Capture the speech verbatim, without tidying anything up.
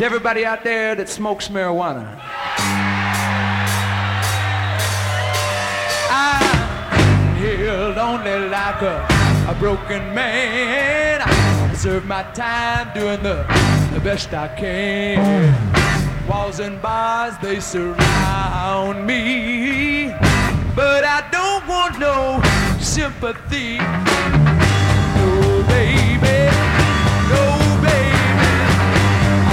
To everybody out there that smokes marijuana, I'm held only like a, a broken man. I serve my time doing the, the best I can. Walls and bars, they surround me, but I don't want no sympathy.